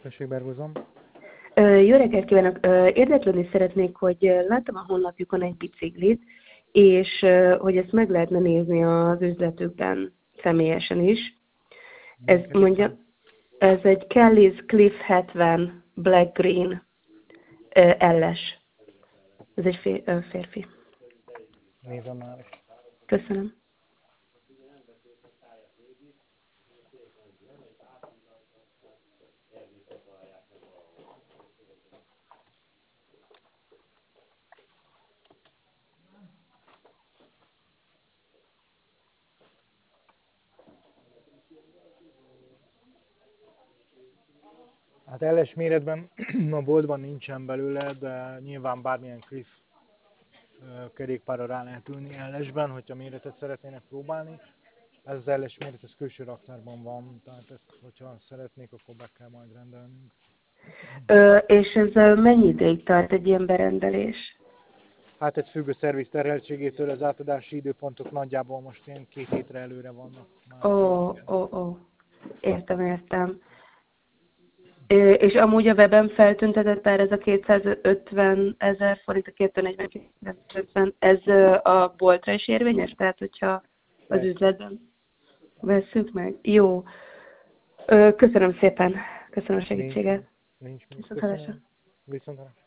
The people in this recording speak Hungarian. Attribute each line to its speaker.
Speaker 1: Tessék, Bergozom.
Speaker 2: Jó reggelt kívánok! Érdeklődni szeretnék, hogy láttam a honlapjukon egy biciklit, és hogy ezt meg lehetne nézni az üzletükben személyesen is. Ez egy Kelly's Cliff 70 Black Green LS. Ez egy férfi.
Speaker 1: Nézem már is.
Speaker 2: Köszönöm.
Speaker 1: Hát LS méretben a boltban nincsen belőle, de nyilván bármilyen Cliff kerékpárra rá lehet ülni LS-ben, hogyha méretet szeretnének próbálni. Ez az LS méret, ez külső raktárban van, tehát ezt, hogyha szeretnék, akkor be kell majd rendelnünk.
Speaker 2: És ez mennyi ideig tart egy ilyen berendelés?
Speaker 1: Hát ez függ a szerviz terheltségétől, az átadási időpontok nagyjából most ilyen 2 hétre előre vannak.
Speaker 2: Ó. Értem. És amúgy a weben feltüntetett ez a 250 000 forint, a 249 ez a boltra is érvényes? Tehát, hogyha az üzletben vesszük meg? Jó. Köszönöm szépen. Köszönöm a segítséget.
Speaker 1: Nincs mit.
Speaker 2: Viszontlátásra.
Speaker 1: Köszönöm. Viszontlátásra.